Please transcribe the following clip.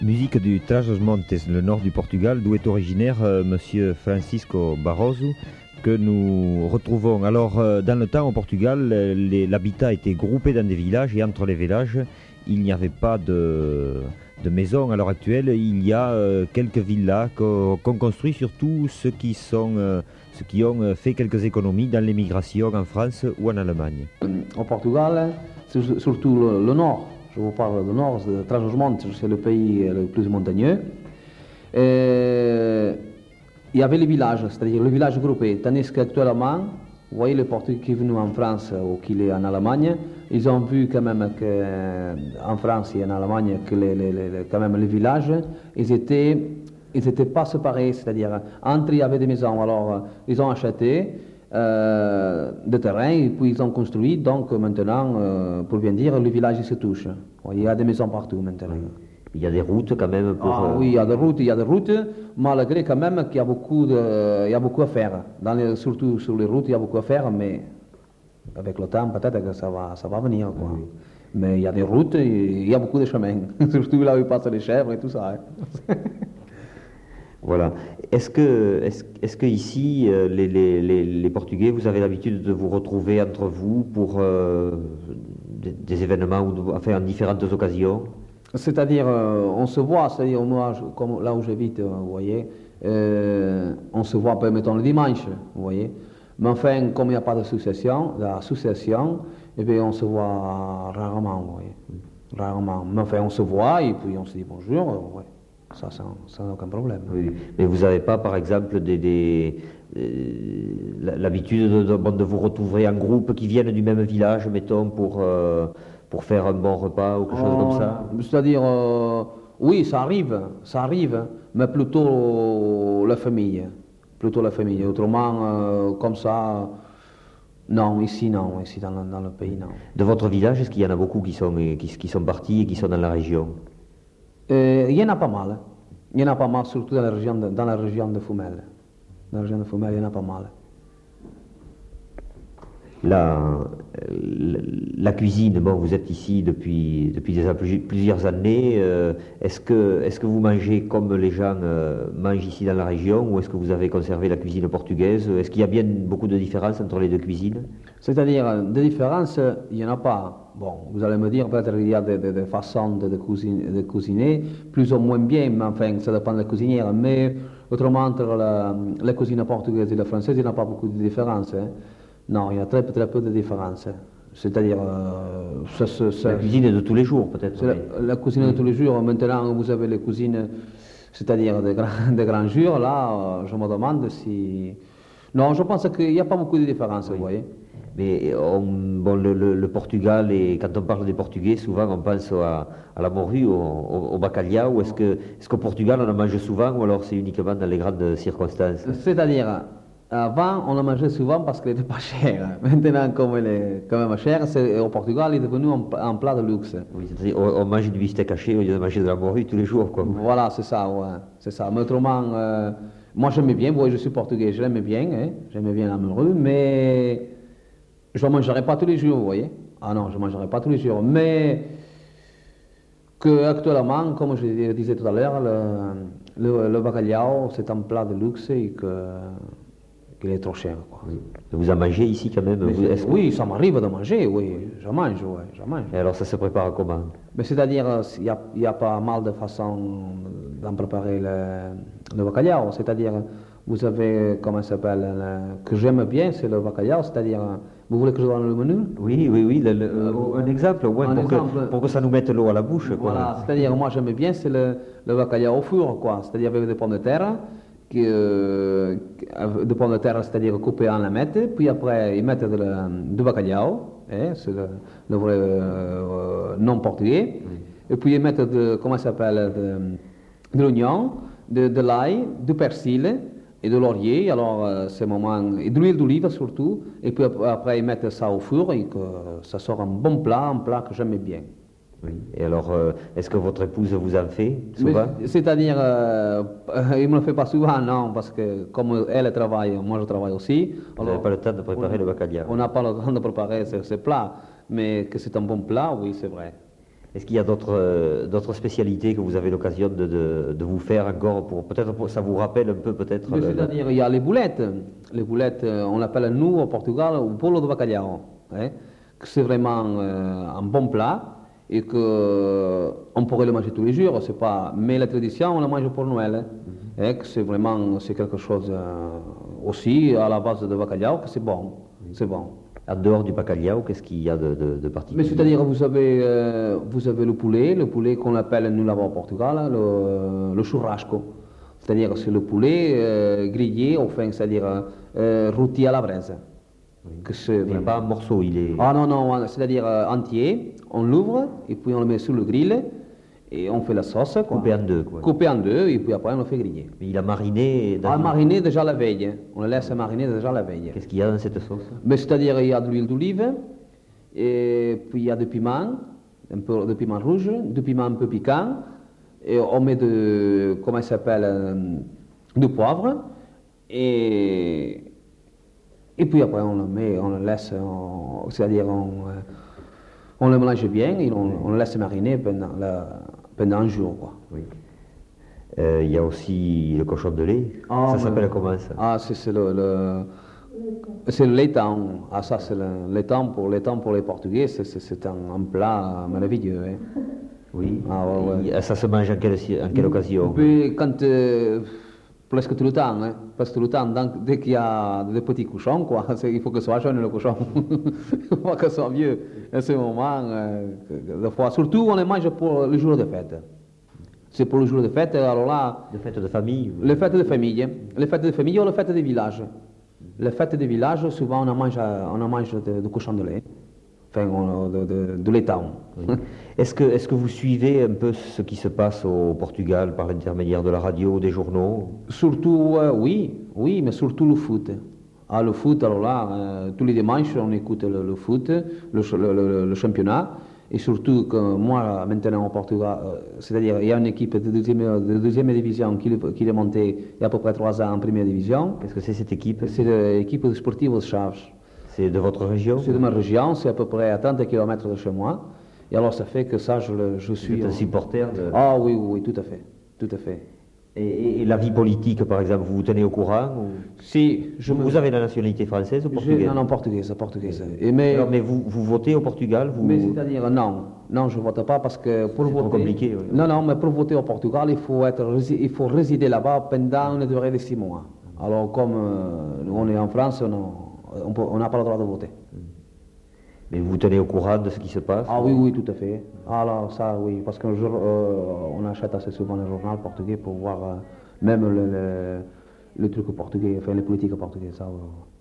Musique du Trás-os-Montes, le nord du Portugal, d'où est originaire Monsieur Francisco Barroso, que nous retrouvons. Alors, dans le temps au Portugal, l'habitat était groupé dans des villages et entre les villages, il n'y avait pas de maisons. À l'heure actuelle, il y a quelques villas qu'on construit, surtout ceux qui ont fait quelques économies dans l'émigration en France ou en Allemagne. Au Portugal, surtout le nord. Je vous parle du nord, de Trás-os-Montes, c'est le pays le plus montagneux. Et il y avait les villages, c'est-à-dire les villages groupés. Tandis qu'actuellement, vous voyez les Portugais qui sont venus en France ou qui sont en Allemagne, ils ont vu quand même qu'en France et en Allemagne que quand même les villages, ils étaient pas séparés, c'est-à-dire entre il y avait des maisons, alors ils ont acheté de terrain et puis ils ont construit, donc maintenant, pour bien dire, le village se touche. Il y a des maisons partout maintenant. Il y a des routes quand même pour... Oui, il y a des routes, malgré quand même qu'il y a beaucoup à faire. Surtout sur les routes, il y a beaucoup à faire, mais avec le temps, peut-être que ça va venir, quoi. Oui. Mais il y a des routes, il y a beaucoup de chemins, surtout là où passent les chèvres et tout ça. Hein. Voilà. Est-ce que ici, les Portugais, vous avez l'habitude de vous retrouver entre vous pour des événements, enfin, en différentes occasions? C'est-à-dire, on se voit, c'est-à-dire moi, comme là où j'habite, vous voyez, on se voit, mettons, le dimanche, vous voyez. Mais enfin, comme il n'y a pas d'association, eh bien, on se voit rarement, vous voyez. Rarement. Mais enfin, on se voit et puis on se dit bonjour, ouais. Ça n'a aucun problème. Oui, mais vous n'avez pas, par exemple, l'habitude de vous retrouver en groupe qui viennent du même village, mettons, pour faire un bon repas ou quelque chose comme ça? C'est-à-dire, oui, ça arrive, mais plutôt la famille. Autrement, comme ça, non, ici dans le pays, non. De votre village, est-ce qu'il y en a beaucoup qui sont partis et qui sont dans la région? Il y en a pas mal. Il y en a pas mal, surtout dans la région de Fumel. Dans la région de Fumel, il y en a pas mal. La cuisine, bon, vous êtes ici depuis déjà plusieurs années. Est-ce que vous mangez comme les gens mangent ici dans la région, ou est-ce que vous avez conservé la cuisine portugaise? Est-ce qu'il y a bien beaucoup de différences entre les deux cuisines? C'est-à-dire, des différences, il n'y en a pas. Bon, vous allez me dire, peut-être qu'il y a des façons de cuisiner, plus ou moins bien, mais enfin, ça dépend de la cuisinière. Mais autrement, entre la cuisine portugaise et la française, il n'y a pas beaucoup de différences. Hein. Non, il y a très peu de différences. C'est-à-dire... la cuisine de tous les jours, peut-être. La cuisine de tous les jours. Maintenant, vous avez les cuisines, c'est-à-dire des grands jours. Là, je me demande si... Non, je pense qu'il n'y a pas beaucoup de différences, oui. Vous voyez. Mais bon, le Portugal, et quand on parle des Portugais, souvent on pense à la morue, au bacalhau. Est-ce qu'au Portugal on en mange souvent, ou alors c'est uniquement dans les grandes circonstances? C'est-à-dire... Avant, on en mangeait souvent parce qu'elle n'était pas chère. Maintenant, comme elle est quand même chère, au Portugal, il est devenu un plat de luxe. Oui, c'est-à-dire on mange du bistec haché au lieu de manger de la morue tous les jours, quoi. Voilà, c'est ça, ouais. C'est ça. Mais autrement, moi j'aimais bien, vous voyez, je suis portugais, je l'aimais bien, hein. J'aimais bien la morue, mais je ne mangerai pas tous les jours, vous voyez. Ah non, je ne mangerai pas tous les jours. Mais actuellement, comme je disais tout à l'heure, le bacalhau, c'est un plat de luxe et qu'il est trop cher, quoi. Oui. Vous en mangez ici quand même? Oui, ça m'arrive de manger, oui, je mange. Et alors ça se prépare comment? C'est-à-dire, il y a pas mal de façons d'en préparer le bacalhau, c'est-à-dire, vous avez, comment ça s'appelle, que j'aime bien, c'est le bacalhau, c'est-à-dire, vous voulez que je donne le menu? Oui, un exemple, ouais, pour que ça nous mette l'eau à la bouche, quoi. Voilà, c'est-à-dire, moi j'aime bien, c'est le bacalhau au four, quoi, c'est-à-dire avec des pommes de terre, de pommes de terre, c'est-à-dire coupées en lamelles, puis après ils mettent du bacalhau, c'est le vrai nom portugais, et puis ils mettent comment ça s'appelle, de l'oignon, de l'ail, du persil et de laurier, alors c'est moment, et de l'huile d'olive surtout, et puis après ils mettent ça au four et que ça sort un bon plat, un plat que j'aime bien. Oui. Et alors, est-ce que votre épouse vous en fait souvent? C'est-à-dire, il ne me le fait pas souvent, non, parce que comme elle travaille, moi je travaille aussi. Vous n'avez pas le temps de préparer le bacalhau? On n'a pas le temps de préparer ce plat, mais que c'est un bon plat, oui, c'est vrai. Est-ce qu'il y a d'autres spécialités que vous avez l'occasion de vous faire encore pour peut-être ça vous rappelle un peu peut-être C'est-à-dire il y a les boulettes. Les boulettes, on l'appelle nous au Portugal au bolo de bacalhau, hein, que c'est vraiment un bon plat et que on pourrait le manger tous les jours. C'est pas, mais la tradition on la mange pour Noël, hein, que c'est vraiment c'est quelque chose aussi à la base de bacalhau que c'est bon, c'est bon. En dehors du bacalhau, qu'est-ce qu'il y a de particulier? Mais c'est-à-dire, vous avez le poulet qu'on appelle, nous là-bas au Portugal, le churrasco. C'est-à-dire, c'est le poulet grillé, enfin, c'est-à-dire rôti à la braise. Que Il n'est pas en morceaux, il est... Ah non, non, c'est-à-dire entier, on l'ouvre, et puis on le met sur le grill, et on fait la sauce, quoi. Coupé en deux, quoi. Coupé en deux, et puis après on le fait griller. Mais il a mariné... Mariné déjà la veille, hein. On le laisse mariner déjà la veille. Qu'est-ce qu'il y a dans cette sauce? Mais c'est-à-dire, il y a de l'huile d'olive, et puis il y a du piment, un peu de piment rouge, du piment un peu piquant, et on met comment ça s'appelle, du poivre, et puis après on le met, on le laisse, c'est-à-dire on le mélange bien, et on le laisse mariner pendant un jour, quoi. Oui. Il y a aussi le cochon de lait. Ça s'appelle comment ça? Ah, c'est le laiton. Ah, ça, c'est le laiton pour les Portugais. C'est un plat merveilleux. Hein. Oui. Ah, ouais. Ça se mange en quelle occasion? Puis, presque tout le temps. Hein. Presque tout le temps. Donc, dès qu'il y a des petits cochons, quoi, il faut que ce soit jeune le cochon. Il faut que ce soit vieux. À ce moment, des fois, surtout, on les mange pour le jour de fête. C'est pour le jour de fête, alors là... De fête de famille? Les fêtes de famille. Les fêtes de famille ou les fêtes de village. Les fêtes de village, souvent on en mange de cochon de lait. Enfin, de laiton. Oui. Est-ce que vous suivez un peu ce qui se passe au Portugal par l'intermédiaire de la radio, des journaux? Surtout, oui, mais surtout le foot. Ah, le foot, alors là, tous les dimanches, on écoute le foot, le championnat. Et surtout que moi, maintenant au Portugal, c'est-à-dire il y a une équipe de deuxième division qui est montée il y a à peu près 3 ans en première division. Qu'est-ce que c'est cette équipe? C'est l'équipe sportive de Chaves. C'est de votre région? C'est de ma région, c'est à peu près à 30 km de chez moi. Et alors ça fait que ça, je suis... Vous êtes un supporter de... Ah oui, oui, tout à fait, tout à fait. Et la vie politique, par exemple, vous vous tenez au courant ou... Si, Vous avez la nationalité française ou portugaise? Non, portugaise. Alors, mais vous votez au Portugal Mais c'est-à-dire, non, je ne vote pas parce que pour voter... C'est trop compliqué, oui. Non, mais pour voter au Portugal, il faut résider là-bas pendant une durée de 6 mois. Alors, comme on est en France, on n'a pas le droit de voter. Mais vous vous tenez au courant de ce qui se passe? Ah oui, tout à fait. Alors ça, oui, parce qu'un jour, on achète assez souvent le journal portugais pour voir même le truc portugais, enfin les politiques portugaises, ça.